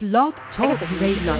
Blog Talk Radio.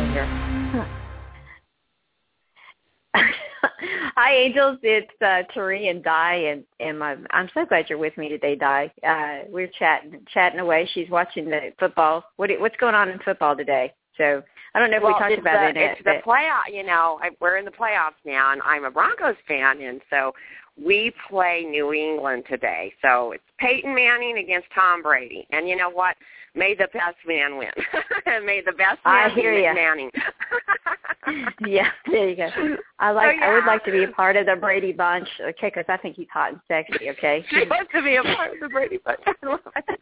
Hi, Angels. It's Tari and Di, and I'm so glad you're with me today, Di. We're chatting away. She's watching the football. What's going on in football today? So I don't know if we talked about it. It's the playoff. You know, we're in the playoffs now, and I'm a Broncos fan, and so we play New England today. So it's Peyton Manning against Tom Brady, and you know what? May the best man win. May the best man win, Manning. Yeah, there you go. I would like to be a part of the Brady bunch, okay, because I think he's hot and sexy, okay? She wants to be a part of the Brady bunch. You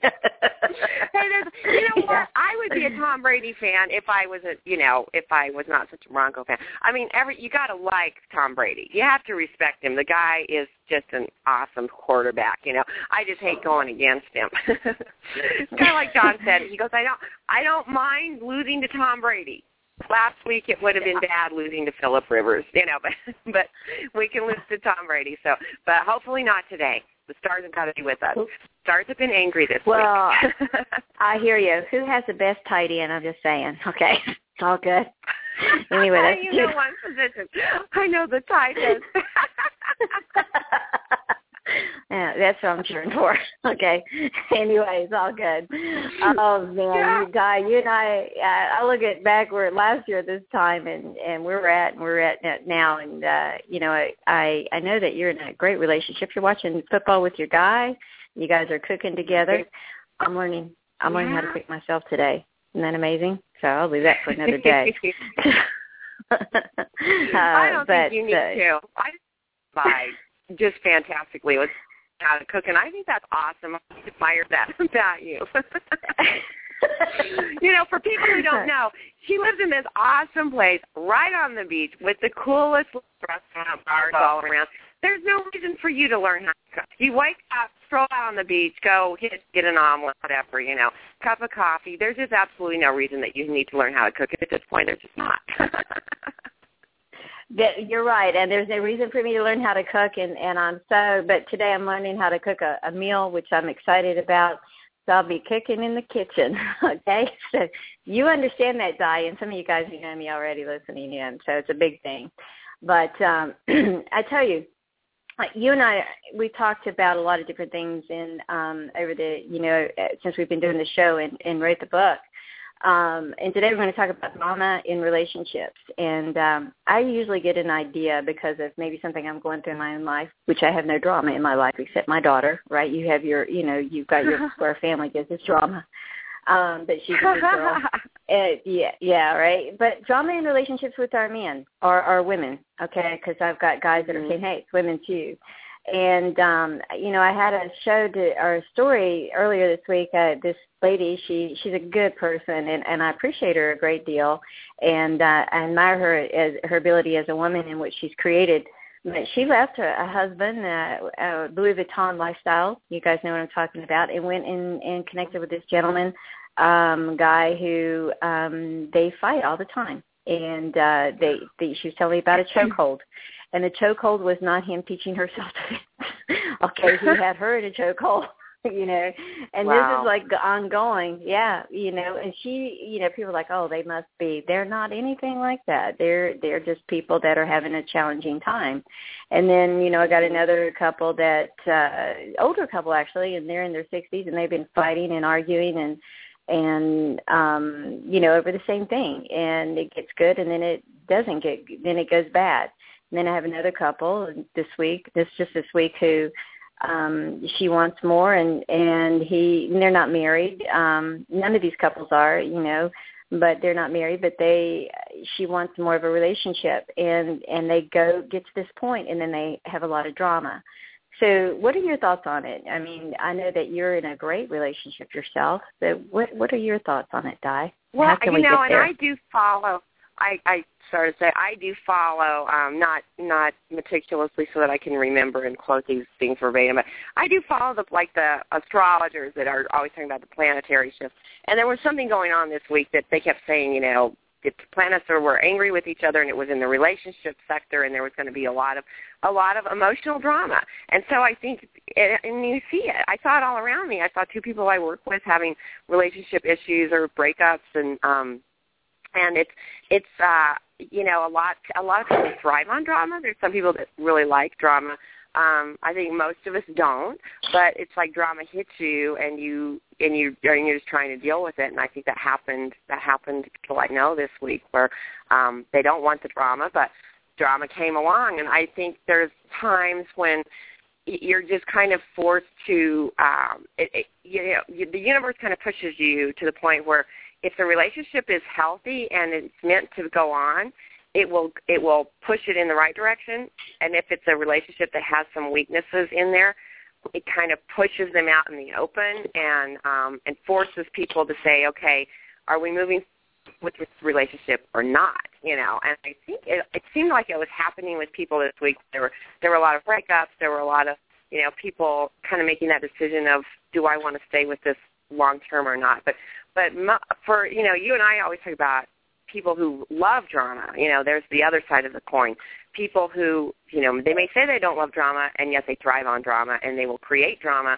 know what? I would be a Tom Brady fan if I was not such a Bronco fan. I mean, you got to like Tom Brady. You have to respect him. The guy is just an awesome quarterback, you know. I just hate going against him. It's kind of like John said. He goes, I don't mind losing to Tom Brady. Last week it would have been bad losing to Phillip Rivers, you know, but we can lose to Tom Brady. So, but hopefully not today. The Stars have got to be with us. Stars have been angry this week. Well, I hear you. Who has the best tight end? I'm just saying. Okay, it's all good. Anyway, that's you know one position. I know the tight end. Yeah, that's what I'm cheering for. Okay. Anyway, it's all good. Oh man, Guy, you and I look at back where last year at this time, and we're at now, and you know, I know that you're in a great relationship. You're watching football with your guy. You guys are cooking together. I'm learning how to cook myself today. Isn't that amazing? So I'll leave that for another day. I don't think you need to. I just fantastically with how to cook, and I think that's awesome. I admire that about you. You know, for people who don't know, she lives in this awesome place right on the beach with the coolest restaurant bars all around. There's no reason for you to learn how to cook. You wake up, stroll out on the beach, go get an omelet, whatever, you know, cup of coffee. There's just absolutely no reason that you need to learn how to cook. At this point, there's just not. You're right, and there's no reason for me to learn how to cook, but today I'm learning how to cook a meal, which I'm excited about, so I'll be cooking in the kitchen, okay? So you understand that, Di, and some of you guys who know me already listening in, so it's a big thing. But I tell you, you and I, we talked about a lot of different things over the, you know, since we've been doing the show and wrote the book. And today we're going to talk about drama in relationships. And I usually get an idea because of maybe something I'm going through in my own life, which I have no drama in my life except my daughter, right? You have your, you know, you've got your square family gives us drama. But she's a good girl. Yeah, right? But drama in relationships with our men or women, okay? Because I've got guys that are saying, hey, it's women too. And, you know, I had a story earlier this week. This lady, she's a good person, and I appreciate her a great deal. And I admire her as her ability as a woman in what she's created. But she left a husband, Louis Vuitton lifestyle. You guys know what I'm talking about. And went and connected with this gentleman, guy who they fight all the time. And she was telling me about a chokehold. And the chokehold was not him teaching her self-defense. Okay, he had her in a chokehold, you know. And This is like ongoing, yeah, you know. And she, you know, people are like, oh, they must be. They're not anything like that. They're just people that are having a challenging time. And then, you know, I got another couple that, older couple actually, and they're in their 60s, and they've been fighting and arguing and you know, over the same thing. And it gets good, and then it doesn't then it goes bad. And then I have another couple this week, who she wants more, and they're not married. None of these couples are, you know, but they're not married. But she wants more of a relationship, and they get to this point, and then they have a lot of drama. So, what are your thoughts on it? I mean, I know that you're in a great relationship yourself. So, what are your thoughts on it, Di? Well, how can we get there? I do follow. I started to say I do follow, not meticulously so that I can remember and quote these things verbatim, but I do follow the astrologers that are always talking about the planetary shifts. And there was something going on this week that they kept saying, you know, the planets were angry with each other, and it was in the relationship sector, and there was going to be a lot of emotional drama. And so I think, and you see it. I saw it all around me. I saw two people I work with having relationship issues or breakups, and And it's a lot of people thrive on drama. There's some people that really like drama. I think most of us don't, but it's like drama hits you, and you're just trying to deal with it. And I think that happened to people I know this week, where they don't want the drama, but drama came along. And I think there's times when you're just kind of forced to, the universe kind of pushes you to the point where if the relationship is healthy and it's meant to go on, it will push it in the right direction. And if it's a relationship that has some weaknesses in there, it kind of pushes them out in the open and forces people to say, okay, are we moving with this relationship or not? And I think it seemed like it was happening with people this week. There were a lot of breakups. There were a lot of people kind of making that decision of, do I want to stay with this long term or not? But for you and I always talk about people who love drama. There's the other side of the coin. People who, they may say they don't love drama, and yet they thrive on drama, and they will create drama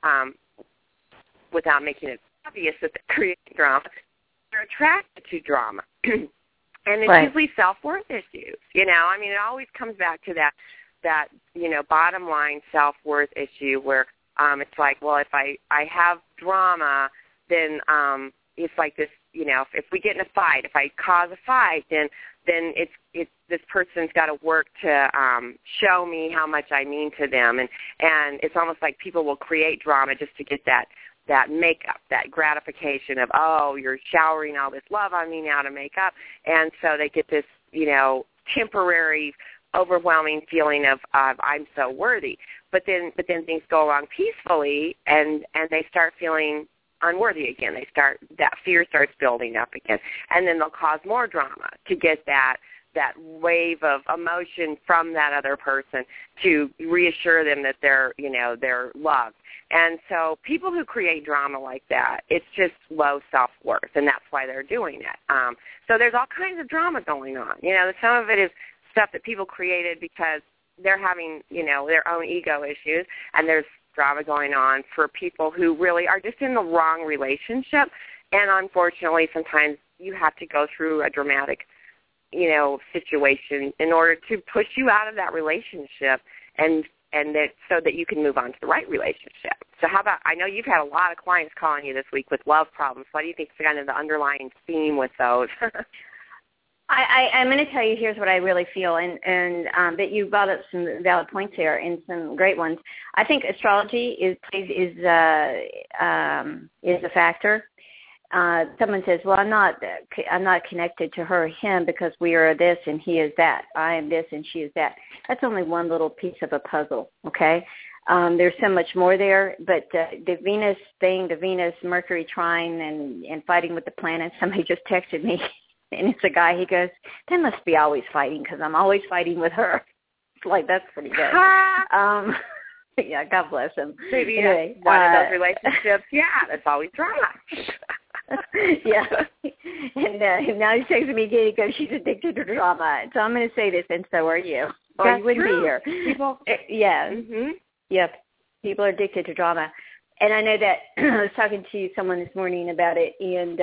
without making it obvious that they're creating drama. They're attracted to drama. And it's right. usually self-worth issues. It always comes back to that bottom line self-worth issue where it's like, well, if I have drama, then it's like this, if we get in a fight, if I cause a fight, then it's this person's got to work to show me how much I mean to them, and it's almost like people will create drama just to get that makeup, that gratification of, oh, you're showering all this love on me now to make up, and so they get this temporary overwhelming feeling of I'm so worthy, but then things go along peacefully, and they start feeling unworthy again. That fear starts building up again, and then they'll cause more drama to get that wave of emotion from that other person to reassure them that they're loved. And so people who create drama like that, it's just low self-worth, and that's why they're doing it. So there's all kinds of drama going on. Some of it is stuff that people created because they're having, their own ego issues, and there's drama going on for people who really are just in the wrong relationship. And unfortunately, sometimes you have to go through a dramatic, situation in order to push you out of that relationship and that so that you can move on to the right relationship. So how about, I know you've had a lot of clients calling you this week with love problems. What do you think is kind of the underlying theme with those? I'm going to tell you, here's what I really feel, and that you brought up some valid points here and some great ones. I think astrology is a factor. Someone says, well, I'm not connected to her or him because we are this and he is that. I am this and she is that. That's only one little piece of a puzzle, okay? There's so much more there, but the Venus thing, the Venus-Mercury trine and fighting with the planets, somebody just texted me. And it's a guy, he goes, they must be always fighting because I'm always fighting with her. It's like, that's pretty good. Yeah, God bless him. Maybe anyway, one of those relationships, that's always drama. Yeah. And now he's texting me again. He goes, she's addicted to drama. So I'm going to say this, and so are you. Or you wouldn't be here. People, yeah. Mm-hmm. Yep. People are addicted to drama. And I know that I was talking to someone this morning about it, and,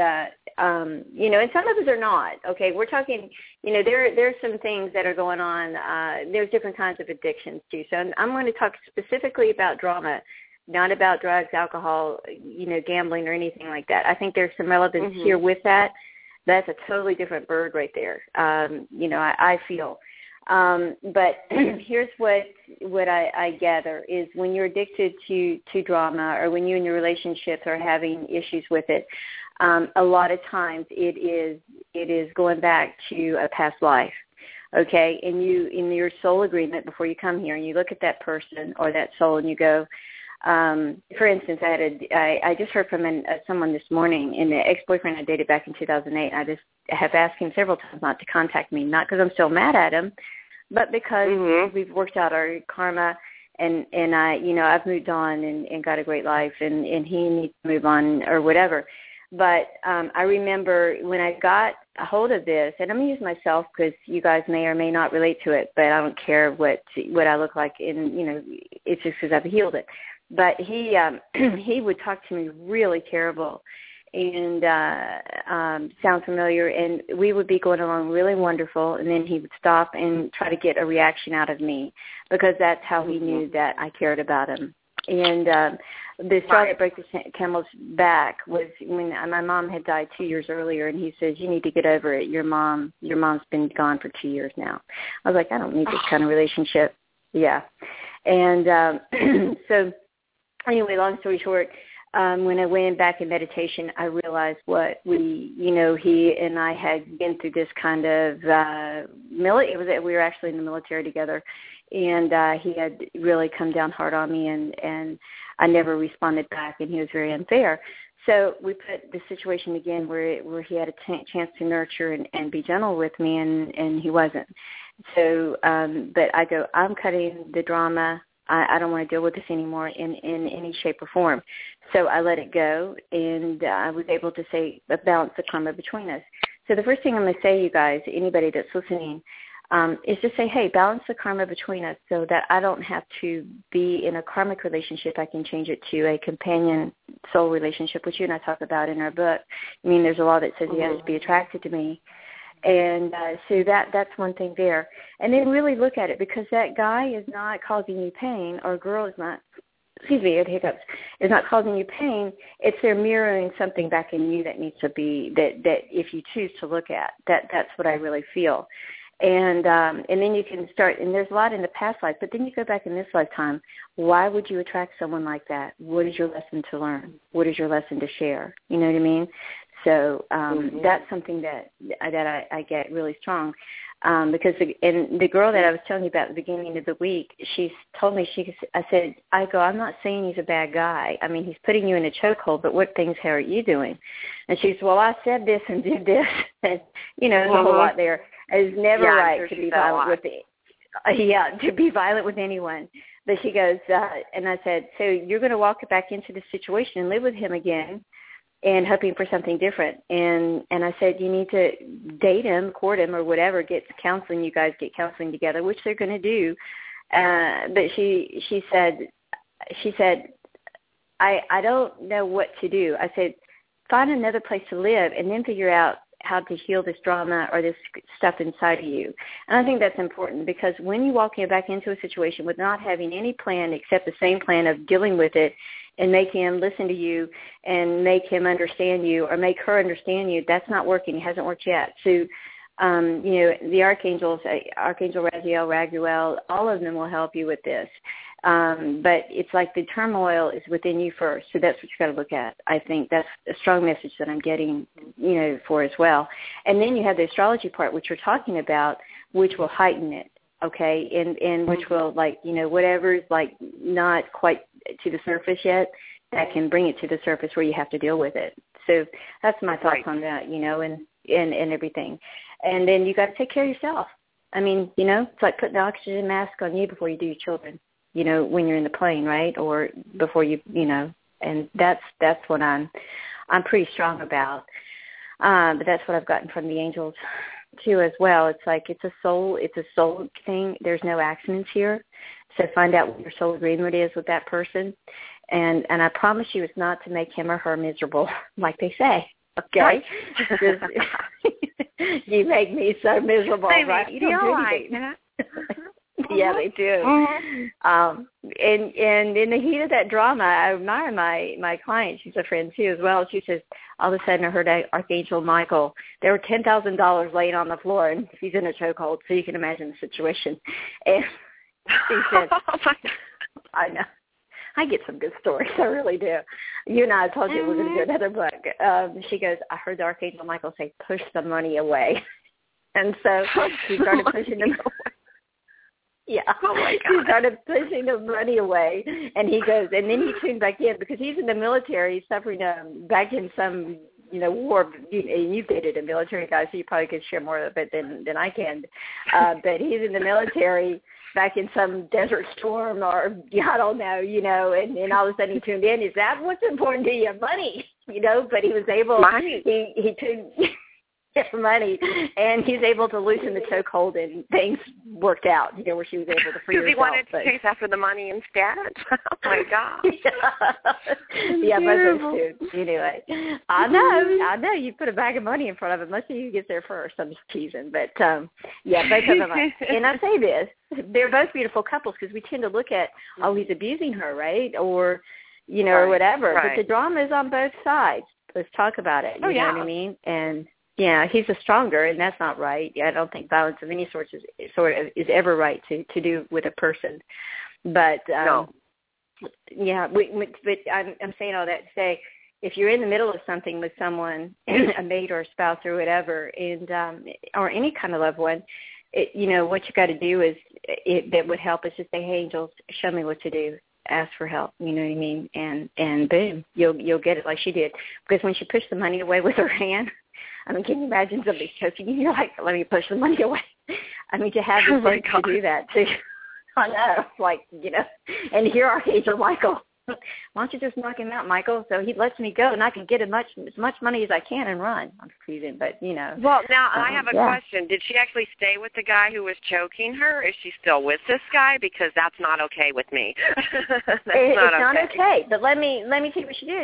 and some of us are not. Okay, we're talking, there's some things that are going on. There's different kinds of addictions, too. So I'm going to talk specifically about drama, not about drugs, alcohol, gambling or anything like that. I think there's some relevance here with that. That's a totally different bird right there, I feel. But here's what I gather is when you're addicted to drama, or when you and your relationships are having issues with it, a lot of times it is going back to a past life. Okay, and you, in your soul agreement before you come here, and you look at that person or that soul, and you go, for instance, I just heard from someone this morning, and the ex-boyfriend I dated back in 2008. I just have asked him several times not to contact me, not because I'm still mad at him, but because we've worked out our karma, and I've moved on and got a great life, and he needs to move on or whatever. But I remember when I got a hold of this, and I'm going to use myself because you guys may or may not relate to it, but I don't care what I look like, and it's just because I've healed it. But he would talk to me really terrible, and sound familiar? And we would be going along really wonderful, and then he would stop and try to get a reaction out of me, because that's how he knew that I cared about him. And the straw that broke the camel's back was when my mom had died 2 years earlier, and he says, "You need to get over it. Your mom's been gone for 2 years now." I was like, "I don't need this kind of relationship." Yeah. And so anyway, long story short, when I went back in meditation, I realized what he and I had been through this kind of we were actually in the military together, and he had really come down hard on me, and I never responded back, and he was very unfair. So we put the situation again where he had a chance to nurture and be gentle with me, and he wasn't. So, but I go, I'm cutting the drama. I don't want to deal with this anymore in any shape or form. So I let it go, and I was able to balance the karma between us. So the first thing I'm going to say, you guys, anybody that's listening, is to say, hey, balance the karma between us so that I don't have to be in a karmic relationship. I can change it to a companion soul relationship, which you and I talk about in our book. I mean, there's a law that says he has to be attracted to me. And so that's one thing there. And then really look at it, because that guy is not causing you pain, or girl is not, is not causing you pain. It's they're mirroring something back in you that needs to be, that if you choose to look at, that's what I really feel. And then you can start, and there's a lot in the past life, but then you go back in this lifetime. Why would you attract someone like that? What is your lesson to learn? What is your lesson to share? You know what I mean? So that's something that I get really strong, because the girl that I was telling you about at the beginning of the week, she told me, I'm not saying he's a bad guy. I mean, he's putting you in a chokehold, but what things are you doing? And she said, well, I said this and did this, and there's a whole lot there. It's never right to be violent to be violent with anyone. But she goes, and I said, so you're going to walk back into the situation and live with him again, and hoping for something different. And I said, you need to date him, court him, or whatever, get counseling. You guys get counseling together, which they're going to do. But she said, I don't know what to do. I said, find another place to live and then figure out how to heal this drama or this stuff inside of you. And I think that's important, because when you walk back into a situation with not having any plan except the same plan of dealing with it and make him listen to you and make him understand you or make her understand you, that's not working. It hasn't worked yet. So, the archangels, Archangel Raziel, Raguel, all of them will help you with this. But it's like the turmoil is within you first. So that's what you got to look at. I think that's a strong message that I'm getting, for as well. And then you have the astrology part, which you're talking about, which will heighten it. Okay. And which will whatever is not quite to the surface yet, that can bring it to the surface where you have to deal with it. So that's my thoughts on that, and everything. And then you got to take care of yourself. I mean, it's like putting the oxygen mask on you before you do your children, when you're in the plane, right? Or before you, and that's what I'm pretty strong about. But that's what I've gotten from the angels too as well. It's like it's a soul thing. There's no accidents here. So find out what your soul agreement is with that person. And I promise you it's not to make him or her miserable, like they say. Okay? You make me so miserable, right? You don't do anything. Yeah, they do. And in the heat of that drama, I admire my client. She's a friend too as well. She says, all of a sudden I heard Archangel Michael. There were $10,000 laying on the floor, and he's in a chokehold, so you can imagine the situation. And she said, I know. I get some good stories. I really do. You and I told you we're going to do another book. She goes, I heard the Archangel Michael say, push the money away. And so she started pushing them away. Yeah. Oh my God. He started pushing the money away, and he goes, and then he tuned back in because he's in the military, suffering back in some, war. You've dated a military guy, so you probably could share more of it than I can. But he's in the military, back in some desert storm, or I don't know, and all of a sudden he tuned in. Is that what's important to you? Money, But he was able. Money. He tuned. money, and he's able to loosen the chokehold, and things worked out, where she was able to free herself. Because he wanted to chase after the money instead? Oh, my God. Yeah, both those two. Anyway, I know. You put a bag of money in front of him. Let's see who gets there first. I'm just teasing. But, yeah, both of them. And I say this, they're both beautiful couples because we tend to look at, oh, he's abusing her, right? Or, or whatever. Right. But the drama is on both sides. Let's talk about it. You know what I mean? And yeah, he's a stronger, and that's not right. I don't think violence of any sort is ever right to do with a person. But no. Yeah, but I'm saying all that to say, if you're in the middle of something with someone, a mate or a spouse or whatever, and or any kind of loved one, what you got to do is that would help is just say, hey, angels, show me what to do. Ask for help, you know what I mean, and boom, you'll get it like she did. Because when she pushed the money away with her hand, I mean, can you imagine somebody choking you? You're like, let me push the money away. I mean, to have the sense to do that too. I know, like, and here Archangel Michael. Why don't you just knock him out, Michael? So he lets me go, and I can get as much money as I can and run. I'm teasing, but Well, now I have a question. Did she actually stay with the guy who was choking her? Is she still with this guy? Because that's not okay with me. It's not okay. But let me tell you what she did.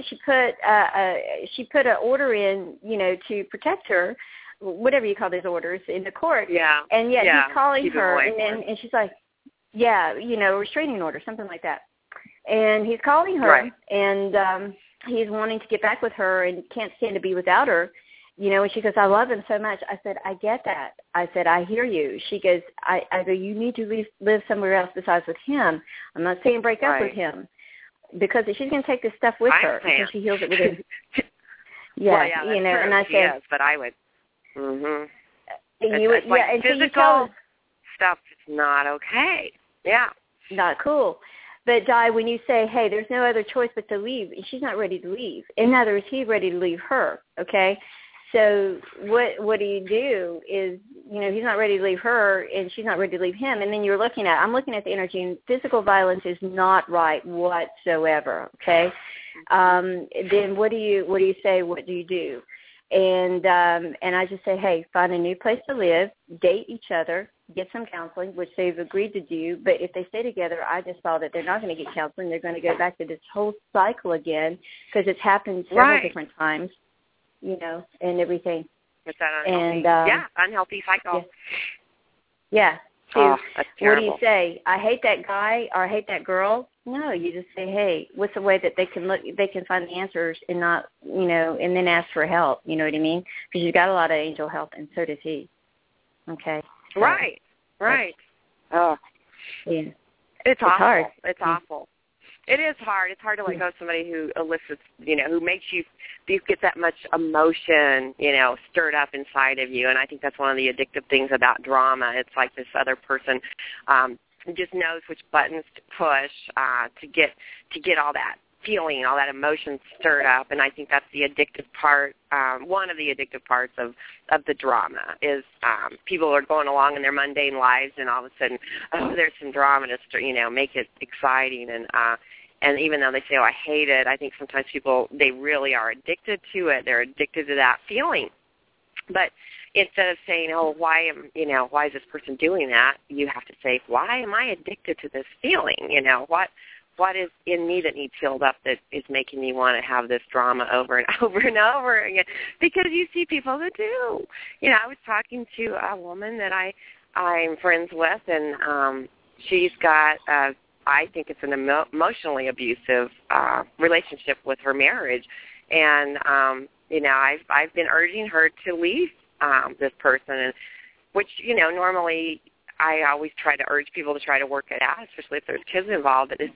She put an order in, to protect her, whatever you call those orders in the court. Yeah. And yet he's calling her, and she's like, restraining order, something like that. And he's calling her, and he's wanting to get back with her and can't stand to be without her, and she goes, I love him so much. I said, I get that. I said, I hear you. She goes, I go, you need to live somewhere else besides with him. I'm not saying break up with him, because she's going to take this stuff with her until she heals it with him. Yeah, that's true. And I said, yes, but I would. Mhm. It's like and physical stuff is not okay. Yeah. Not cool. But, Di, when you say, hey, there's no other choice but to leave, she's not ready to leave. And neither is he ready to leave her, okay? So what do you do is, he's not ready to leave her, and she's not ready to leave him. And then I'm looking at the energy, and physical violence is not right whatsoever, okay? Then what do you say? What do you do? And I just say, hey, find a new place to live, date each other, get some counseling, which they've agreed to do. But if they stay together, I just saw that they're not going to get counseling. They're going to go back to this whole cycle again because it's happened several different times, and everything. It's that unhealthy, unhealthy cycle. Yeah. Oh, that's terrible. What do you say? I hate that guy or I hate that girl? No, you just say, hey, what's the way that they can find the answers and not, and then ask for help. You know what I mean? Because you've got a lot of angel help, and so does he. Okay. So, right. Oh. Yeah. It's awful. Hard. It's awful. It is hard. It's hard to let go of somebody who elicits, who makes you get that much emotion, stirred up inside of you. And I think that's one of the addictive things about drama. It's like this other person just knows which buttons to push to get all that feeling, all that emotion stirred up. And I think that's the addictive part. One of the addictive parts of the drama is people are going along in their mundane lives, and all of a sudden, there's some drama to make it exciting. And even though they say, oh, I hate it, I think sometimes people, they really are addicted to it. They're addicted to that feeling. But instead of saying, oh, why is this person doing that, you have to say, why am I addicted to this feeling? What is in me that needs filled up that is making me want to have this drama over and over and over again? Because you see people that do. I was talking to a woman that I'm friends with, and she's got I think it's an emotionally abusive relationship with her marriage. And, I've been urging her to leave this person, and which, normally I always try to urge people to try to work it out, especially if there's kids involved. But it's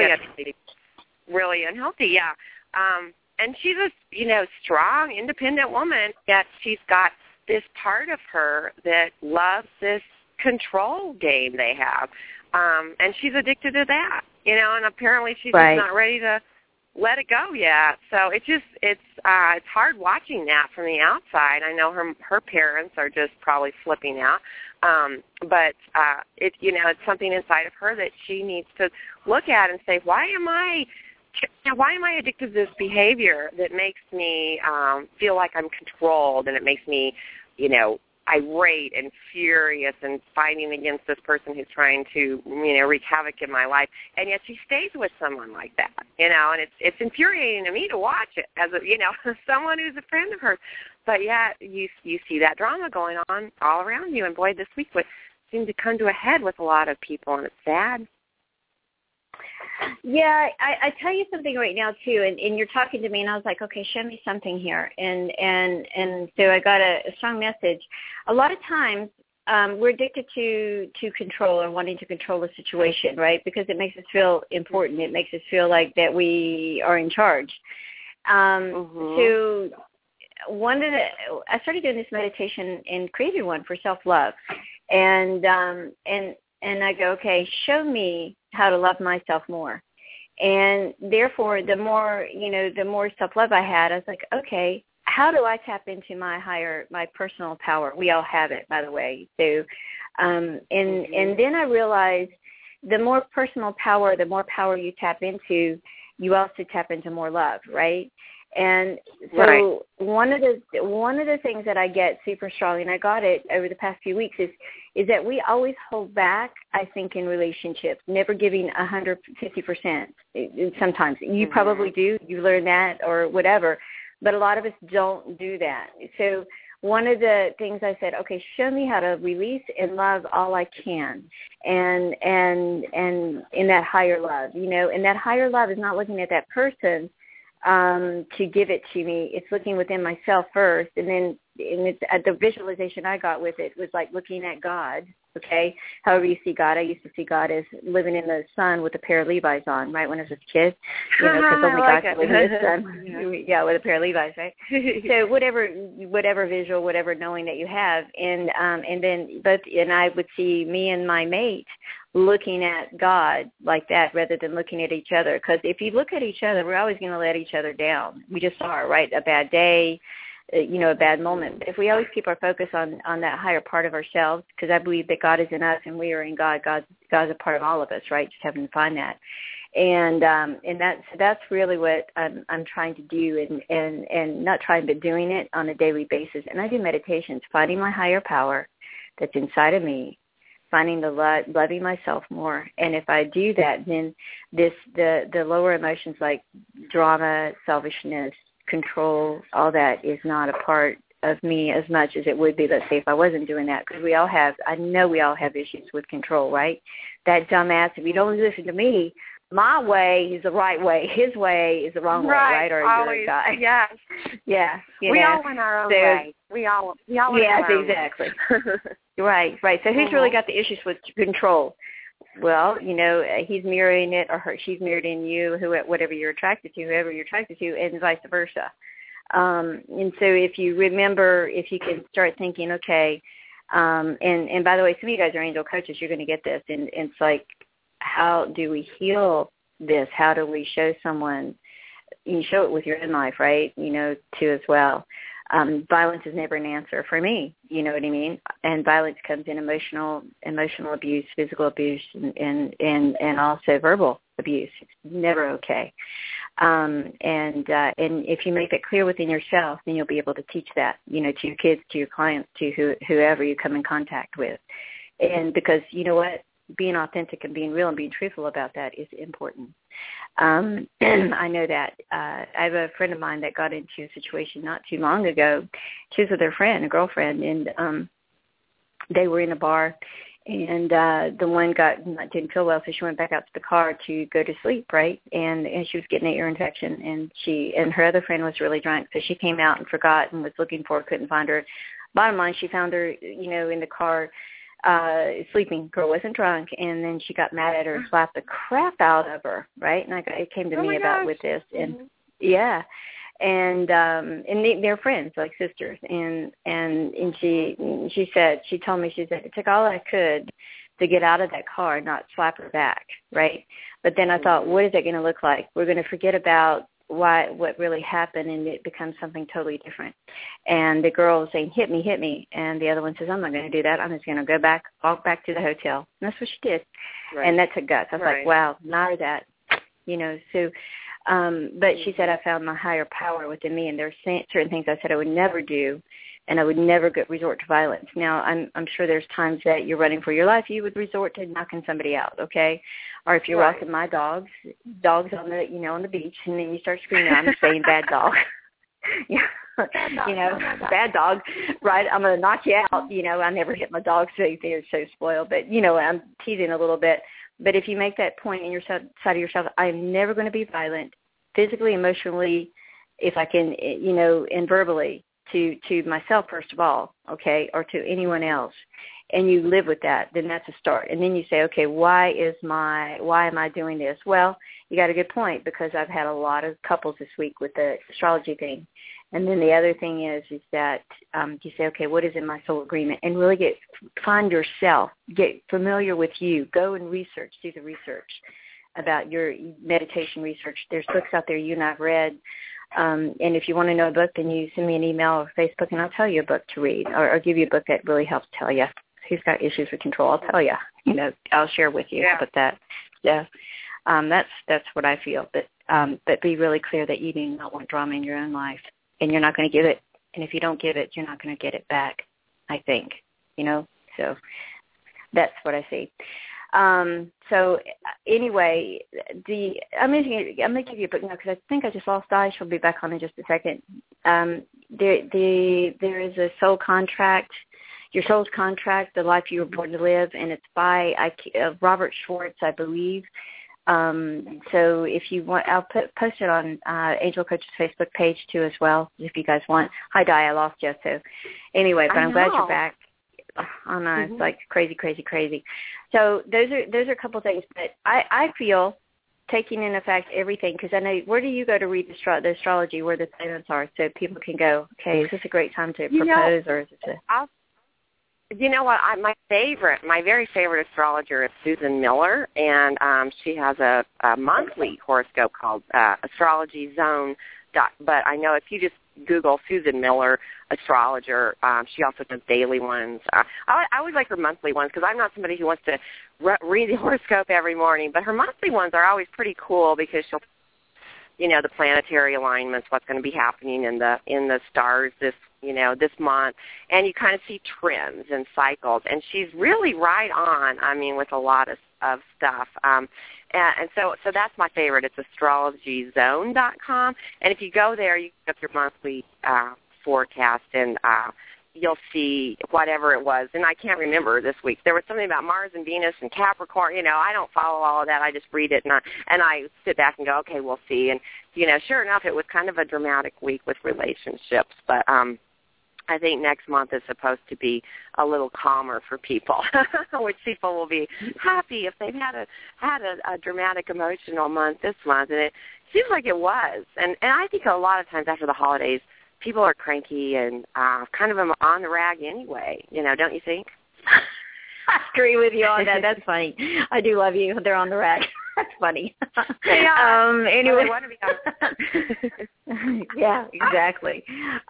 really unhealthy, yeah. And she's a, strong, independent woman, yet she's got this part of her that loves this control game they have. And she's addicted to that, and apparently she's just not ready to let it go yet. So it's hard watching that from the outside. I know her parents are just probably flipping out. But it's something inside of her that she needs to look at and say, why am I why am I addicted to this behavior that makes me feel like I'm controlled, and it makes me, irate and furious and fighting against this person who's trying to, wreak havoc in my life, and yet she stays with someone like that, and it's infuriating to me to watch it as someone who's a friend of hers, but yeah, you see that drama going on all around you, and boy, this week would seem to come to a head with a lot of people, and it's sad. Yeah, I tell you something right now too, and you're talking to me, and I was like, okay, show me something here, and so I got a strong message. A lot of times we're addicted to control or wanting to control a situation, right? Because it makes us feel important. It makes us feel like that we are in charge. So I started doing this meditation and created one for self-love, and I go, okay, show me how to love myself more. And therefore, the more self-love I had, I was like, okay, how do I tap into my personal power? We all have it, by the way. So, and then I realized the more personal power, the more power you tap into, you also tap into more love, right? And so one of the things that I get super strong, and I got it over the past few weeks, is that we always hold back, I think, in relationships, never giving 150%. Sometimes you probably do, you learn that or whatever, but a lot of us don't do that. So one of the things I said, okay, show me how to release and love all I can, and in that higher love, and that higher love is not looking at that person to give it to me. It's looking within myself first, and then it's the visualization I got with it was like looking at God. Okay, however you see God, I used to see God as living in the sun with a pair of Levi's on, right? When I was a kid, because only God could live in the sun. Yeah, with a pair of Levi's, right? So whatever visual, whatever knowing that you have, and then I would see me and my mate looking at God like that rather than looking at each other. Because if you look at each other, we're always going to let each other down. We just are, right? A bad day, a bad moment. But if we always keep our focus on that higher part of ourselves, because I believe that God is in us and we are in God. God's a part of all of us, right? Just having to find that. And that's really what I'm trying to do, and not trying, but doing it on a daily basis. And I do meditations, finding my higher power that's inside of me, finding loving myself more. And if I do that, then the lower emotions like drama, selfishness, control, all that is not a part of me as much as it would be, let's say, if I wasn't doing that. Because I know we all have issues with control, right? That dumbass, if you don't listen to me, my way is the right way. His way is the wrong way, right? Or always, you're a guy. Yes. Yeah. We all want our own way. We all want our own exactly. Right. So who's really got the issues with control? Well, he's mirroring it, or she's mirroring you, whatever you're attracted to, whoever you're attracted to, and vice versa. And so if you can start thinking, okay, and by the way, some of you guys are angel coaches, you're going to get this, and it's like, how do we heal this? How do we show someone? You show it with your own life, right? Too as well. Violence is never an answer for me. You know what I mean? And violence comes in emotional abuse, physical abuse, and also verbal abuse. It's never okay. And if you make it clear within yourself, then you'll be able to teach that, to your kids, to your clients, to whoever you come in contact with. And because you know what? Being authentic and being real and being truthful about that is important. I know that. I have a friend of mine that got into a situation not too long ago. She was with her friend, a girlfriend, and they were in a bar, and the one didn't feel well, so she went back out to the car to go to sleep, right? And she was getting an ear infection, and her other friend was really drunk, so she came out and forgot and was looking for her, couldn't find her. Bottom line, she found her, in the car, sleeping. Girl wasn't drunk, and then she got mad at her and slapped the crap out of her, right? And it came to me about with this, and and they're friends, like sisters, and she told me, it took all I could to get out of that car and not slap her back, right? But then I thought, what is it going to look like? We're going to forget about what really happened, and it becomes something totally different. And the girl was saying, hit me, and the other one says, I'm not going to do that. I'm just going to walk back to the hotel. And that's what she did. Right. And that took guts. I was like, wow, not that. So But she said, I found my higher power within me, and there are certain things I said I would never do, and I would never resort to violence. Now, I'm sure there's times that you're running for your life, you would resort to knocking somebody out, okay? Or if you're walking my dogs on the, on the beach, and then you start screaming, I'm saying bad dog. Bad dog, right? I'm going to knock you out. I never hit my dogs, so they're so spoiled. But, I'm teasing a little bit. But if you make that point in your side of yourself, I'm never going to be violent, physically, emotionally, if I can, and verbally, to myself, first of all, okay, or to anyone else, and you live with that, then that's a start. And then you say, okay, why am I doing this? Well, you got a good point, because I've had a lot of couples this week with the astrology thing. And then the other thing is that you say, okay, what is in my soul agreement? And really find yourself, get familiar with you. Go and do the research about your meditation research. There's books out there you and I've read. And if you want to know a book, then you send me an email or Facebook, and I'll tell you a book to read, or give you a book that really helps tell you who's got issues with control. I'll tell you. I'll share with you about that. Yeah, that's what I feel. But be really clear that you do not want drama in your own life, and you're not going to give it. And if you don't give it, you're not going to get it back, I think. So that's what I see. So anyway, I'm going to give you a book now, because I think I just lost Di. She'll be back on in just a second. There is a soul contract, your soul's contract, the life you were born to live, and it's by Robert Schwartz, I believe. So if you want, I'll post it on Angel Coach's Facebook page too as well, if you guys want. Hi, Di, I lost you. So anyway, but I'm glad you're back. Oh no, it's like crazy. So those are a couple things, but I feel, taking in effect everything, because I know, where do you go to read the astrology, where the planets are, so people can go, okay, is this a great time to propose, or is it You know what? My very favorite astrologer is Susan Miller, and she has a monthly horoscope called Astrology Zone. But I know if you just Google Susan Miller astrologer, she also does daily ones. I always like her monthly ones, because I'm not somebody who wants to read the horoscope every morning. But her monthly ones are always pretty cool, because she'll, the planetary alignments, what's going to be happening in the stars this month, and you kind of see trends and cycles, and she's really right on, with a lot of stuff. And so that's my favorite. It's astrologyzone.com, and if you go there, you get your monthly forecast, and you'll see whatever it was. And I can't remember this week. There was something about Mars and Venus and Capricorn. I don't follow all of that. I just read it, and I sit back and go, okay, we'll see. And, sure enough, it was kind of a dramatic week with relationships. But I think next month is supposed to be a little calmer for people, which people will be happy if they've had a dramatic emotional month this month. And it seems like it was. And I think a lot of times after the holidays, people are cranky and kind of on the rag anyway, don't you think? I agree with you on that. That's funny. I do love you. They're on the rag. That's funny. Anyway. Well, they want to be yeah, exactly.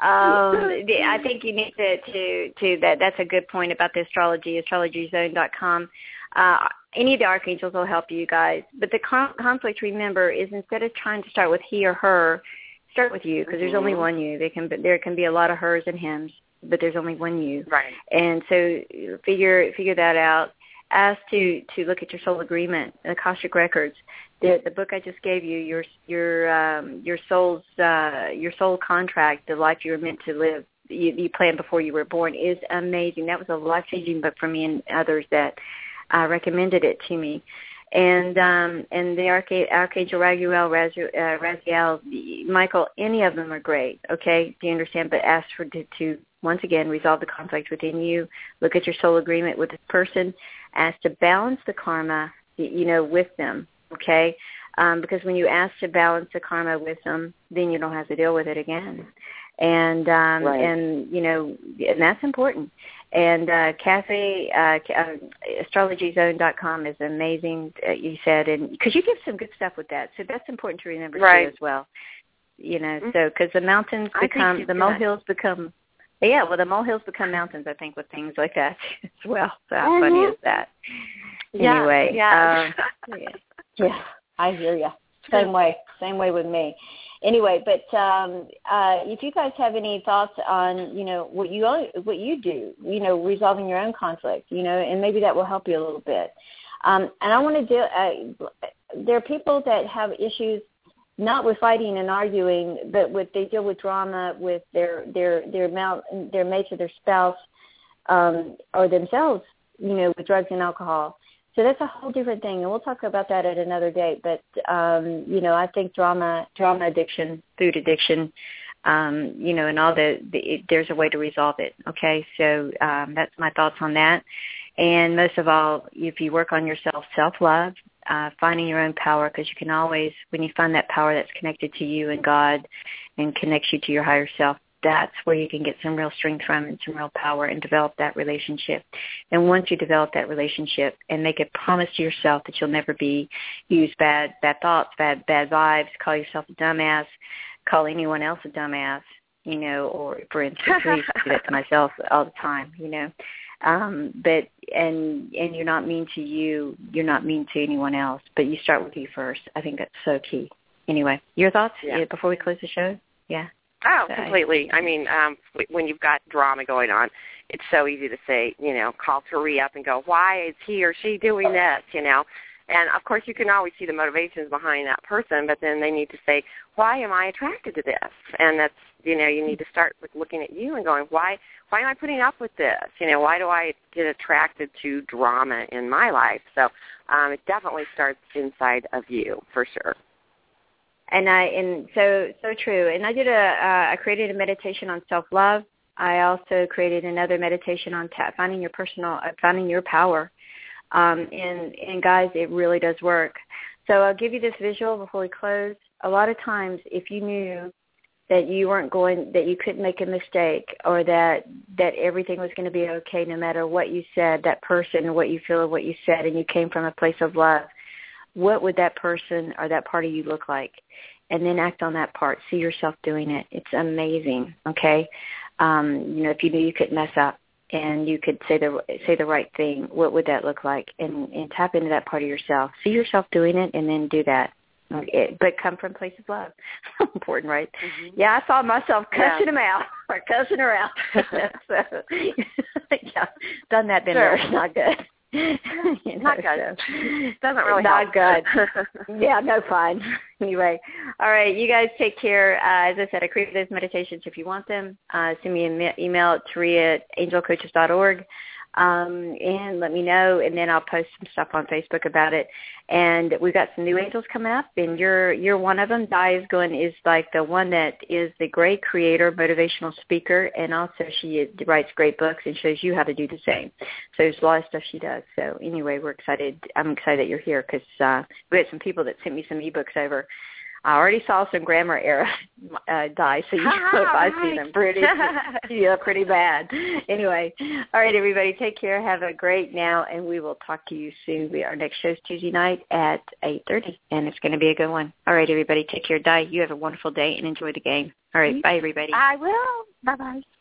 I think you need to that's a good point about the astrology, astrologyzone.com. Any of the archangels will help you guys. But the conflict, remember, is instead of trying to start with he or her, start with you, because there's only one you. There can be a lot of hers and hims, but there's only one you. Right. And so figure that out. Ask to look at your soul agreement, the Akashic Records. The book I just gave you, your soul contract, the life you were meant to live, you planned before you were born, is amazing. That was a life-changing book for me and others that recommended it to me. And the Archangel Raziel, Michael, any of them are great. Okay, do you understand? But ask for to once again resolve the conflict within you. Look at your soul agreement with this person. Ask to balance the karma, with them. Okay, because when you ask to balance the karma with them, then you don't have to deal with it again. And right. And that's important. And Kathy, astrologyzone.com is amazing, you said, and because you give some good stuff with that, so that's important to remember right. too as well. So because the mountains become, the molehills become, the molehills become mountains, I think, with things like that as well. So how funny is that? Yeah, anyway, yeah. Yeah, I hear you. Same way with me. Anyway, but if you guys have any thoughts on, what you do, resolving your own conflict, and maybe that will help you a little bit. And I want to there are people that have issues not with fighting and arguing, but they deal with drama with their mates or their spouse, or themselves, with drugs and alcohol. So that's a whole different thing, and we'll talk about that at another date. But, I think drama addiction, food addiction, and all there's a way to resolve it, okay? So that's my thoughts on that. And most of all, if you work on yourself, self-love, finding your own power, because you can always, when you find that power that's connected to you and God and connects you to your higher self, that's where you can get some real strength from and some real power and develop that relationship. And once you develop that relationship and make a promise to yourself that you'll never use bad thoughts, bad vibes, call yourself a dumbass, call anyone else a dumbass, or for instance, I used to do that to myself all the time, but you're not mean to you, you're not mean to anyone else, but you start with you first. I think that's so key. Anyway, your thoughts before we close the show? Yeah. Oh, completely. I mean, when you've got drama going on, it's so easy to say, call Tari up and go, why is he or she doing this, And, of course, you can always see the motivations behind that person, but then they need to say, why am I attracted to this? And that's, you need to start with looking at you and going, why am I putting up with this? Why do I get attracted to drama in my life? So it definitely starts inside of you, for sure. And so true. And I created a meditation on self-love. I also created another meditation on finding your power. And guys, it really does work. So I'll give you this visual before we close. A lot of times, if you knew that that you couldn't make a mistake, or that everything was going to be okay no matter what you said, that person, what you feel, or what you said, and you came from a place of love, what would that person or that part of you look like? And then act on that part. See yourself doing it. It's amazing, okay? If you knew you couldn't mess up and you could say the right thing, what would that look like? And tap into that part of yourself. See yourself doing it and then do that. But come from a place of love. Important, right? Mm-hmm. Yeah, I saw myself cussing him out or cussing her out. So, done that, been there. Not good. Not good. Doesn't really not help. Good. Yeah, no fun. Anyway, all right, you guys take care. As I said, I created those meditations. If you want them, send me an email at Tari@angelcoaches.org. And let me know, and then I'll post some stuff on Facebook about it. And we've got some new angels coming up, and you're one of them. Di is like the one that is the great creator, motivational speaker, and also she writes great books and shows you how to do the same. So there's a lot of stuff she does. So anyway, we're excited. I'm excited that you're here because we had some people that sent me some ebooks over. I already saw some grammar error die, so you know if I see them pretty bad. Anyway, all right, everybody, take care. Have a great now, and we will talk to you soon. Our next show is Tuesday night at 8:30, and it's going to be a good one. All right, everybody, take care. Di, you have a wonderful day, and enjoy the game. All right, bye, everybody. I will. Bye-bye.